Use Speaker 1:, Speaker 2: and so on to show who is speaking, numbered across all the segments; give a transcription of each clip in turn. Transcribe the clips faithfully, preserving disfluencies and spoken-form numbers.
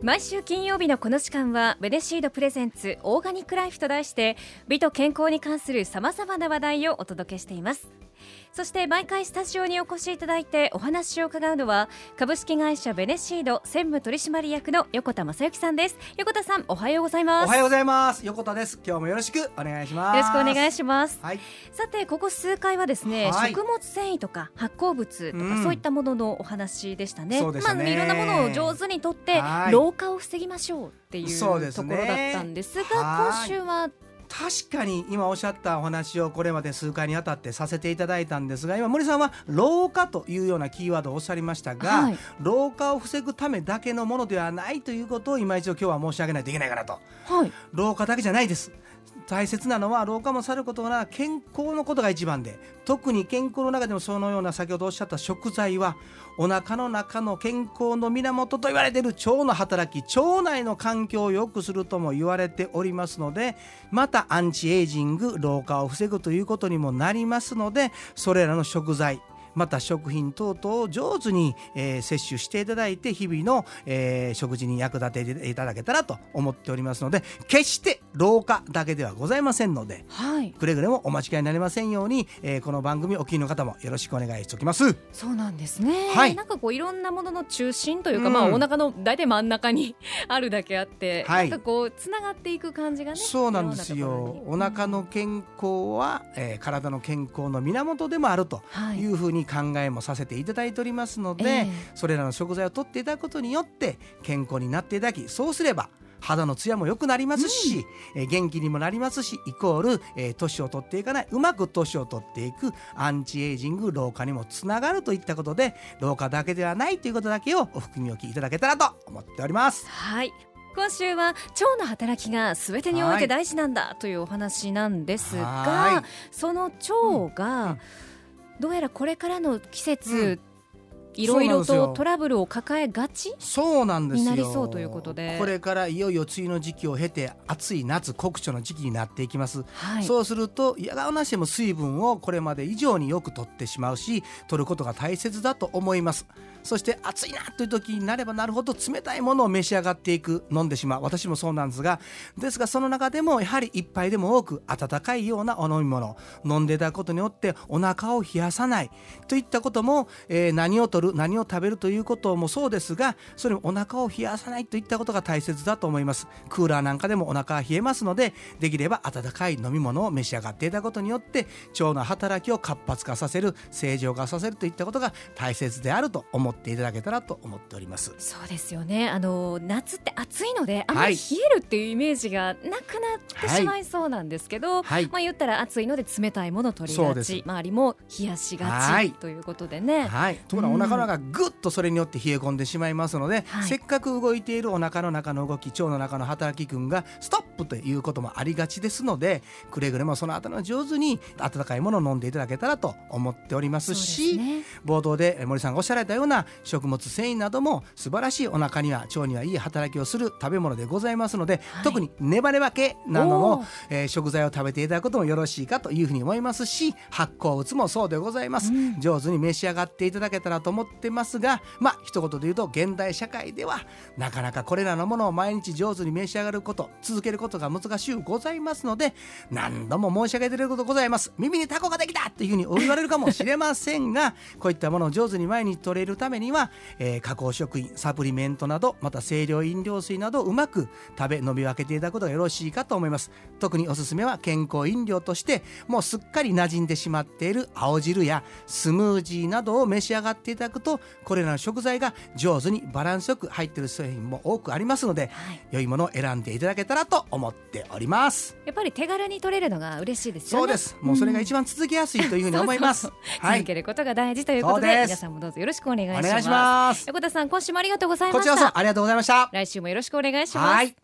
Speaker 1: 毎週金曜日のこの時間はベネシードプレゼンツオーガニックライフと題して美と健康に関するさまざまな話題をお届けしています。そして毎回スタジオにお越しいただいてお話を伺うのは株式会社ベネシード専務取締役の横田正幸さんです。横田さん、おはようございます。
Speaker 2: おはようございます。横田です。今日もよろしくお願いします。
Speaker 1: よろしくお願いします、
Speaker 2: はい、
Speaker 1: さてここ数回はですね、
Speaker 2: はい、
Speaker 1: 食物繊維とか発酵物とか、うん、そういったもののお話でしたね。
Speaker 2: そうでしたね。
Speaker 1: まあ、いろんなものを上手にとって老化を防ぎましょうっていうところだったんですが、今週は
Speaker 2: 確かに今おっしゃったお話をこれまで数回にあたってさせていただいたんですが、今森さんは老化というようなキーワードをおっしゃりましたが、はい、老化を防ぐためだけのものではないということを今一度今日は申し上げないといけないかなと、はい、老化だけじゃないです。大切なのは老化もさることながら健康のことが一番で、特に健康の中でもそのような先ほどおっしゃった食材はお腹の中の健康の源と言われている腸の働き、腸内の環境を良くするとも言われておりますので、またアンチエイジング、老化を防ぐということにもなりますので、それらの食材また食品等々を上手に、えー、摂取していただいて日々の、えー、食事に役立てていただけたらと思っておりますので、決して老化だけではございませんので、はい、くれぐれもお間違いになりませんように、えー、この番組お聞きの方もよろしくお願いしておきます。
Speaker 1: そうなんですね、
Speaker 2: はい、
Speaker 1: なんかこういろんなものの中心というか、うん、まあ、お腹の大体真ん中にあるだけあって、はい、なんかこうつながっていく感じがね。
Speaker 2: そうなんですよ。お腹の健康は、えー、体の健康の源でもあるというふうに考えもさせていただいておりますので、えー、それらの食材を取っていただくことによって健康になっていただき、そうすれば肌のツヤも良くなりますし、うん、えー、元気にもなりますし、イコール、えー、年を取っていかない、うまく年を取っていくアンチエイジング、老化にもつながるといったことで、老化だけではないということだけをお含みおきいただけたらと思っております。
Speaker 1: はい、今週は腸の働きが全てにおいて大事なんだというお話なんですが、その腸が、うんうん、どうやらこれからの季節、うん、いろいろとトラブルを抱えがち
Speaker 2: そうなんですよ。
Speaker 1: になりそうということで、
Speaker 2: これからいよいよ梅雨の時期を経て暑い夏、酷暑の時期になっていきます、はい、そうするといやがおなしも水分をこれまで以上によく取ってしまうし、取ることが大切だと思います。そして暑いなという時になればなるほど冷たいものを召し上がっていく、飲んでしまう。私もそうなんですが、ですがその中でもやはり一杯でも多く温かいようなお飲み物飲んでいただくことによってお腹を冷やさないといったことも、えー、何を取る何を食べるということもそうですが、それもお腹を冷やさないといったことが大切だと思います。クーラーなんかでもお腹が冷えますので、できれば温かい飲み物を召し上がっていただくことによって腸の働きを活発化させる、正常化させるといったことが大切であると思っていただけたらと思っております。
Speaker 1: そうですよね。あの夏って暑いのであんまり冷えるっていうイメージがなくなってしまいそうなんですけど、はい、まあ、言ったら暑いので冷たいものを取りがち、周りも冷やしがちということでね、
Speaker 2: はい、ところがお腹の中がぐっとそれによって冷え込んでしまいますので、はい、せっかく動いているお腹の中の動き、腸の中の働き群がストップということもありがちですので、くれぐれもそのあたりの上手に温かいものを飲んでいただけたらと思っておりますし、ね、冒頭で森さんがおっしゃられたような食物繊維なども素晴らしいお腹には腸にはいい働きをする食べ物でございますので、はい、特にネバネバ系などの、えー、食材を食べていただくこともよろしいかというふうに思いますし、発酵物もそうでございます、うん、上手に召し上がっていただけたらと思ってますが、まあ一言で言うと現代社会ではなかなかこれらのものを毎日上手に召し上がること、続けることが難しゅうございますので、何度も申し上げていることございます。耳にタコができたというふうにお言われるかもしれませんがこういったものを上手に毎日取れるためには、えー、加工食品、サプリメントなど、また清涼飲料水などをうまく食べ飲み分けていただくことがよろしいかと思います。特におすすめは健康飲料としてもうすっかり馴染んでしまっている青汁やスムージーなどを召し上がっていただくと、これらの食材が上手にバランスよく入っている製品も多くありますので、はい、良いものを選んでいただけたらと思っております。
Speaker 1: やっぱり手軽に取れるのが嬉しいですよね。
Speaker 2: そうです。もうそれが一番続けやすいというふうに思います。そうそうそう、はい、
Speaker 1: 続けることが大事ということで、皆さんもどうぞよろしくお願いします。
Speaker 2: お願いします。
Speaker 1: 横田さん、今週もありがとうございました。
Speaker 2: こちらこそありがとうございました。
Speaker 1: 来週もよろしくお願いします。はい、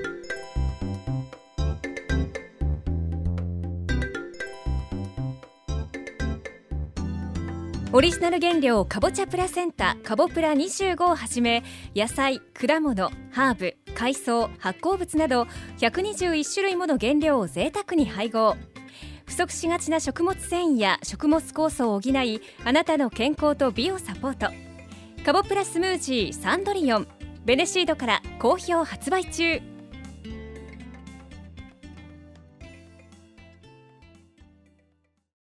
Speaker 1: オリジナル原料かぼちゃプラセンタかぼプラにじゅうごをはじめ、野菜、果物、ハーブ、海藻、発酵物などひゃくにじゅういち種類もの原料を贅沢に配合。不足しがちな食物繊維や食物酵素を補い、あなたの健康と美をサポート。かぼプラスムージーサンドリオン、 ベネシードから好評発売中。